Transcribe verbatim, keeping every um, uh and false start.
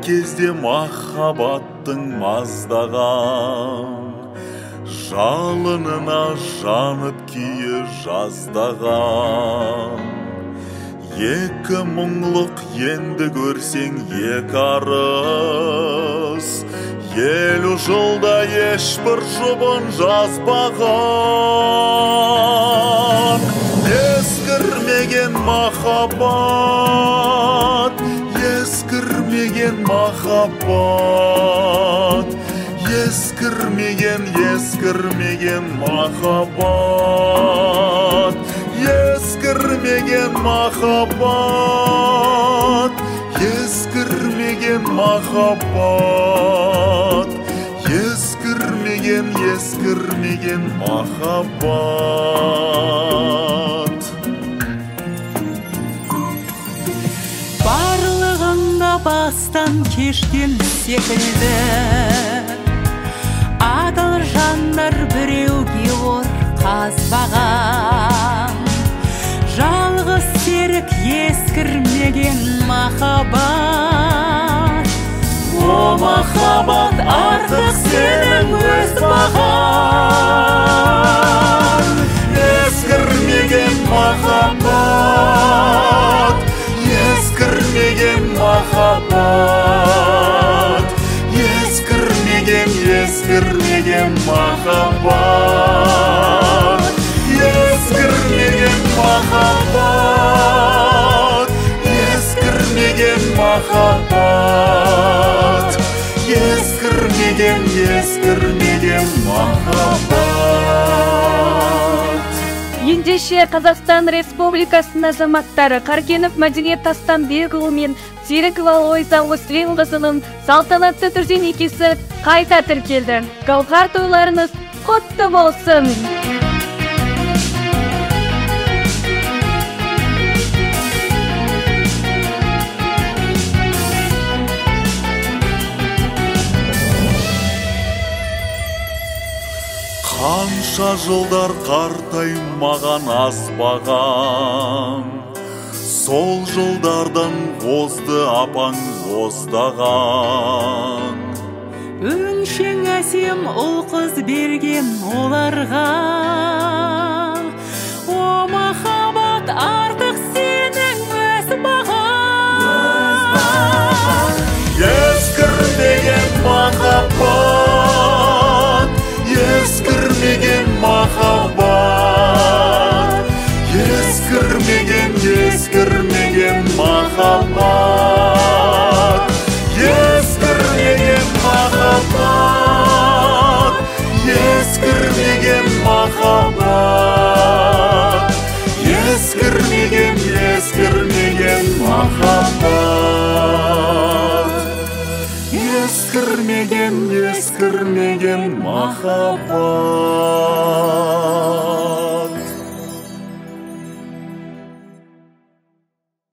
кезде махаббаттың маздаған жалынына жанып күйі жаздаған. Екі мұңлық енді көрсең екі арыс, елу жылда ешбір жұбын жазбаған. Ескірмеген махаббат, ескірмеген махаббат, ескірмеген, ескірмеген махаббат, ескірмеген махаббат, ескірмеген махаббат, ескірмеген, ескірмеген махаббат. Барлығында бастан кешкен секілді, адал жандар біреуге ор қазбаған. Жалғыз серік ескірмеген махаббат. О махаббат, артық сенің өз бағаң. Ескірмеген махаббат, ескірмеген махаббат, ескірмеген, ескірмеген махаббат, ескірмеген махаббат, ескірмеген махаббат, ескірмеген, ескірмеген махаббат. Ендеше Қазақстан Республикасының азаматтары Қаркенов Мәдениет Тастанбекұлы мен Серікова Лойза Освенқызының салтанатты түрде некесі қайта тіркелді. Гауһар тойларыңыз құтты болсын. Қанша жылдар қартаймаған азбаған, сол жылдардан озды апаң оздаған. Өңшең әсем ұл қыз берген оларға, о махаббат, артық сенің өз бағаң. Ескірмеген махаббат, ескірмеген махаббат, ескірмеген, ескірмеген махаббат, ескірмеген махаббат, ескірмеген махаббат, ескірмеген, ескірмеген махаббат, ескірмеген, ескірмеген махаббат.